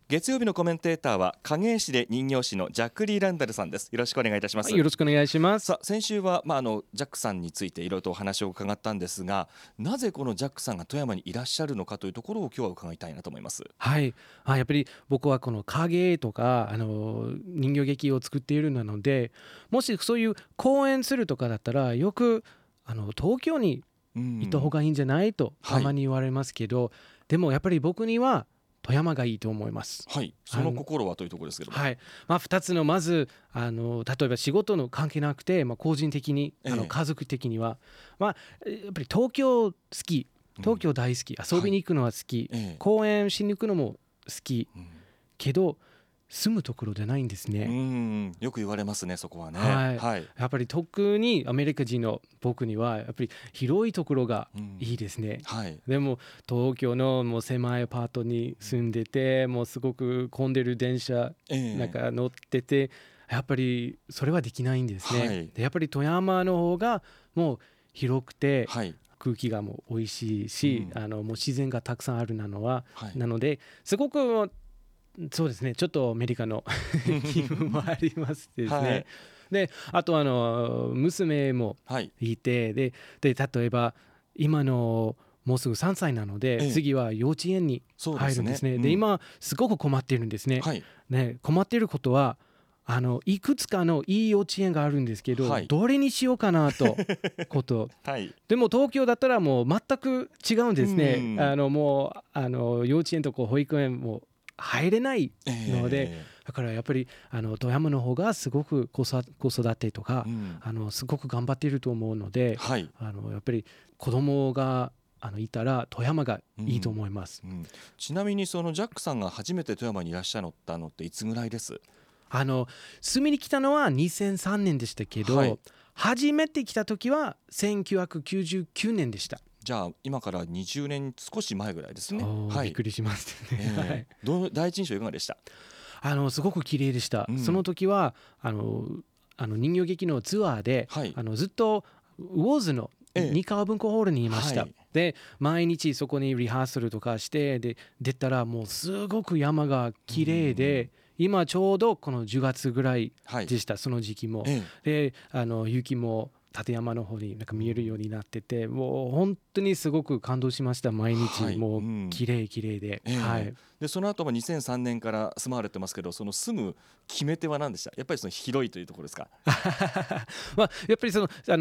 月曜日のコメンテーターは影絵師で人形師のジャック・リー・ランダルさんです。よろしくお願いいたします。 よろしくお願いします。 さあ、先週は、ジャックさんについていろいろとお話を伺ったんですが、なぜこのジャックさんが富山にいらっしゃるのかというところを今日は伺いたいなと思います。 はい、やっぱり僕はこの影絵とか人形劇を作っているので、もしそういう公演するとかだったらよく東京に行った方がいいんじゃないとたまに言われますけど、でもやっぱり僕には富山がいいと思います。 はい、その心はというところですけども、 はい、2つのまず例えば仕事の関係なくて、個人的に家族的には、やっぱり東京好き、東京大好き、遊びに行くのは好き、公演しに行くのも好き、けど住むところじゃないんですね。 よく言われますね、そこはね。 やっぱり特にアメリカ人の僕にはやっぱり広いところがいいですね。でも東京のもう狭いアパートに住んでて、もうすごく混んでる電車なんか乗ってて、やっぱりそれはできないんですね。でやっぱり富山の方がもう広くて、空気がもう美味しいし、もう自然がたくさんあるなのですごくそうですね、ちょっとアメリカの気分もありますですね。であと娘もいて、で例えば今のもうすぐ3歳なので、次は幼稚園に入るんですね。で今すごく困っているんですね。困っていることはいくつかのいい幼稚園があるんですけど、どれにしようかなとことでも東京だったらもう全く違うんですね。もう幼稚園と保育園も入れないので、だからやっぱり富山の方がすごく子育てとか、すごく頑張っていると思うので、やっぱり子供がいたら富山がいいと思います。 ちなみにそのジャックさんが初めて富山にいらっしゃったのっていつぐらいです？ 住みに来たのは2003年でしたけど、初めて来た時は1999年でした。 じゃあ今から20年少し前ぐらいですね。 びっくりしますね。 第一印象いかがでした？ すごく綺麗でした。その時は人形劇のツアーで、ずっとウォーズの三河文庫ホールにいました。で毎日そこにリハーサルとかして、で出たらもうすごく山が綺麗で、今ちょうどこの10月ぐらいでした、その時期も。で雪も立山の方になんか見えるようになってて、もう本当にすごく感動しました。毎日もう綺麗で、 でその後も2003年から住まわれてますけど、その住む決め手は何でした？やっぱりその広いというところですか？ やっぱり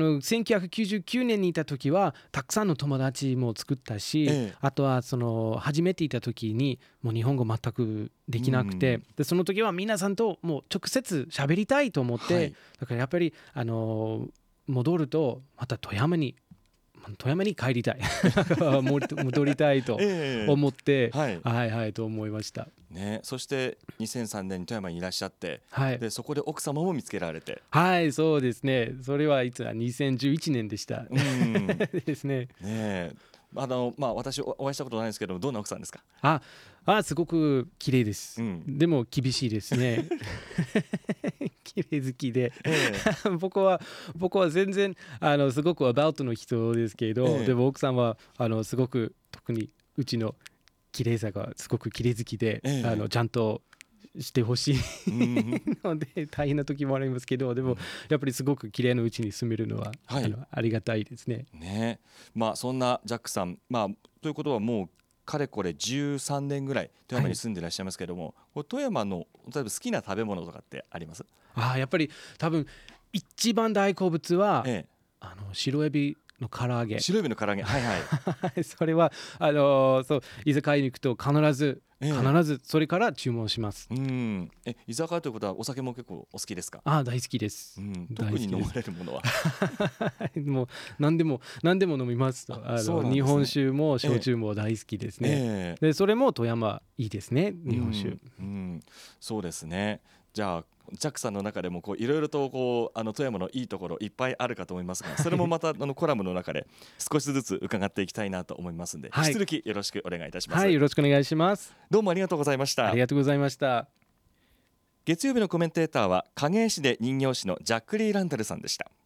1999年にいた時はたくさんの友達も作ったし、あとは初めていた時にもう日本語全くできなくて、でその時は皆さんともう直接喋りたいと思って、だからやっぱり戻るとまた富山に帰りたい戻りたいと思って、と思いましたね。そして2003年に富山にいらっしゃって、でそこで奥様も見つけられて、 そうですね。それはいつ2011年でしたですね。 私お会いしたことないですけど、どんな奥さんですか？ すごく綺麗です、でも厳しいですね綺麗好きで、僕は全然すごくアバウトの人ですけど、でも奥さんはすごく特にうちの綺麗さがすごく綺麗好きで、ちゃんとしてほしいので大変な時もありますけど、でもやっぱりすごく綺麗なうちに住めるのは、ありがたいですね。 そんなジャックさん、ということはもうかれこれ13年ぐらい富山に住んでいらっしゃいますけども、富山の例えば好きな食べ物とかってあります？やっぱり多分一番大好物は、白エビの唐揚げ。 白エビの唐揚げ、 それは居酒屋に行くと必ずそれから注文します。 居酒屋ということはお酒も結構お好きですか？ 大好きです。 特に飲まれるものはもう何でも飲みますと。日本酒も焼酎も大好きですね。でそれも富山いいですね、日本酒。 そうですね。じゃあジャックさんの中でもいろいろと富山のいいところいっぱいあるかと思いますが、それもまたコラムの中で少しずつ伺っていきたいなと思いますので、引き続きよろしくお願いいたします。 よろしくお願いします。 どうもありがとうございました。 ありがとうございました。 月曜日のコメンテーターは影絵師で人形師のジャック・リー・ランダルさんでした。